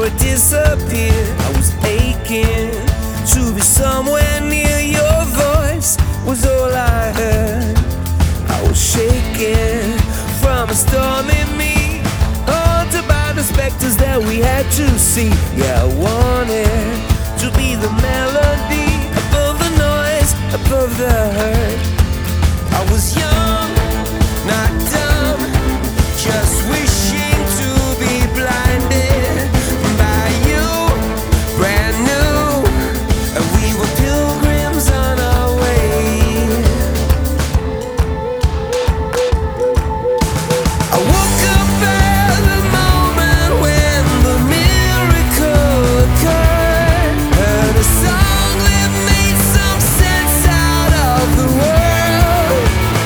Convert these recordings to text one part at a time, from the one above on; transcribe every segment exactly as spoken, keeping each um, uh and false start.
before it disappeared. I was aching to be somewhere near your voice, was all I heard. I was shaking from a storm in me, haunted by the specters that we had to see. Yeah, I wanted to be the melody above the noise, above the hurt. I was young, not dumb, just wishing to be blinded by you, brand new, and we were pilgrims on our way. I woke up at the moment when the miracle occurred, heard a song that made some sense out of the world.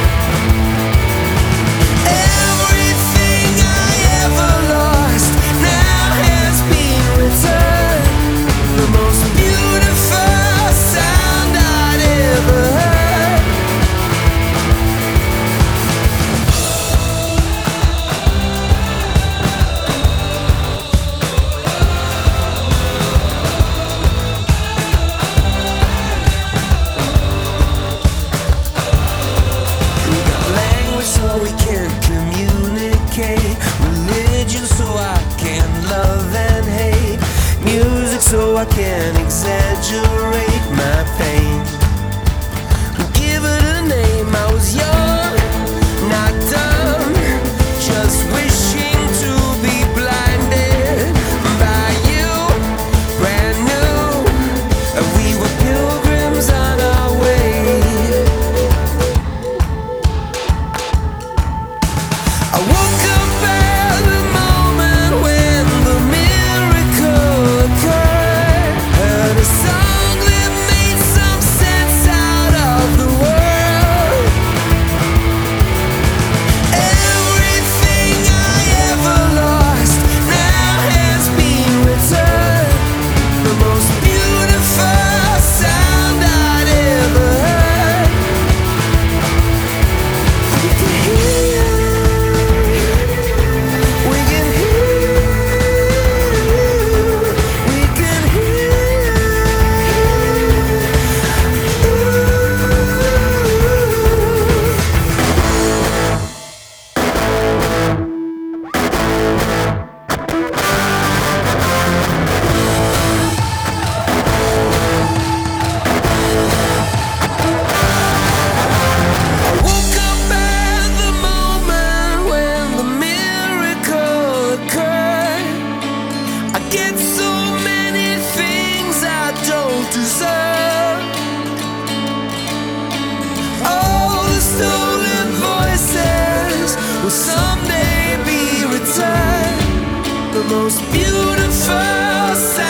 Everything I ever lost now has been returned. The most beautiful sound I'd ever heard. We got language so we can communicate, religion so I can love and hate, music so I can exaggerate my pain. Give it a name. I was young, not dumb, just wishing to be blinded by you, brand new, and we were pilgrims on our way. I woke up at the moment when the miracle occurred, heard a song that made some sense out of the world. Everything I ever lost now has been returned. The most beautiful sound I'd ever heard. We can hear you. We can hear you. We can hear I woke up at the moment when the miracle occurred. I get so many things I don't deserve. All the stolen voices will someday be returned. The most beautiful sound